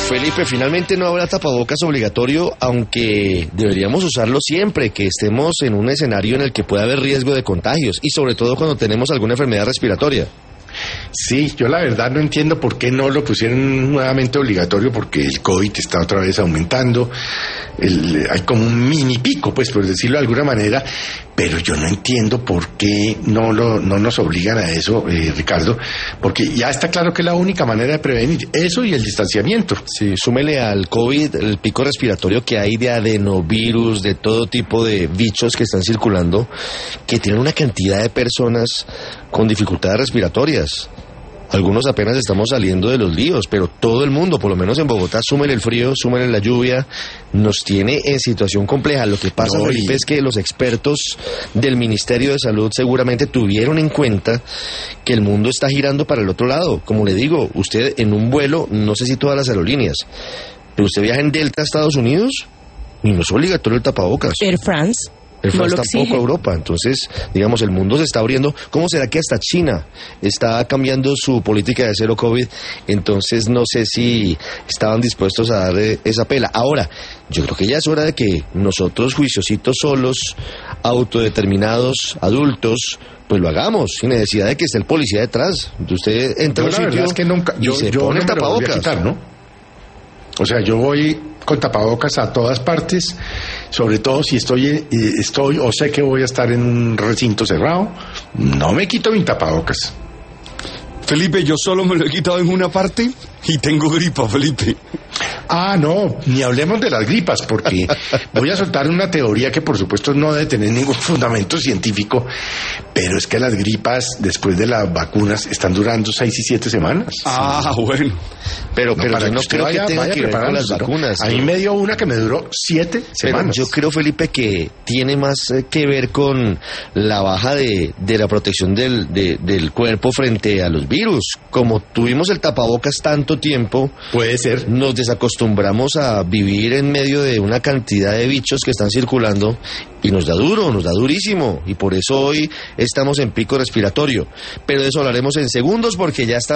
Felipe, finalmente no habrá tapabocas obligatorio, aunque deberíamos usarlo siempre que estemos en un escenario en el que pueda haber riesgo de contagios y sobre todo cuando tenemos alguna enfermedad respiratoria. Sí, yo la verdad no entiendo por qué no lo pusieron nuevamente obligatorio, porque el COVID está otra vez aumentando, hay como un mini pico, pues por decirlo de alguna manera, pero yo no entiendo por qué no nos obligan a eso, Ricardo, porque ya está claro que es la única manera de prevenir eso y el distanciamiento. Sí, súmele al COVID el pico respiratorio que hay de adenovirus, de todo tipo de bichos que están circulando, que tienen una cantidad de personas con dificultades respiratorias. Algunos apenas estamos saliendo de los líos, pero todo el mundo, por lo menos en Bogotá, súmele el frío, súmele la lluvia, nos tiene en situación compleja. Lo que pasa, Felipe, es que los expertos del Ministerio de Salud seguramente tuvieron en cuenta que el mundo está girando para el otro lado. Como le digo, usted en un vuelo, no sé si todas las aerolíneas, pero usted viaja en Delta a Estados Unidos y no es obligatorio el tapabocas. Air France. El France tampoco a Europa, entonces, digamos, el mundo se está abriendo. ¿Cómo será que hasta China está cambiando su política de cero COVID? Entonces, no sé si estaban dispuestos a dar esa pela. Ahora, yo creo que ya es hora de que nosotros, juiciositos solos, autodeterminados, adultos, pues lo hagamos, sin necesidad de que esté el policía detrás. Usted entra a un sitio es que nunca, yo pone no tapabocas. Quitar, ¿no? O sea, yo voy con tapabocas a todas partes, sobre todo si estoy o sé que voy a estar en un recinto cerrado, no me quito mi tapabocas. Felipe, yo solo me lo he quitado en una parte y tengo gripa, Felipe. Ah, no, ni hablemos de las gripas, porque voy a soltar una teoría que por supuesto no debe tener ningún fundamento científico, pero es que las gripas después de las vacunas están durando 6 y 7 semanas. Ah, sí. bueno. Pero para yo no creo que tenga que ver con las vacunas. A mí me dio una que me duró 7 semanas. Yo creo, Felipe, que tiene más que ver con la baja de la protección del cuerpo frente a los virus. Como tuvimos el tapabocas tanto tiempo, puede ser, nos desacostumbramos a vivir en medio de una cantidad de bichos que están circulando y nos da durísimo, y por eso hoy estamos en pico respiratorio. Pero de eso hablaremos en segundos porque ya está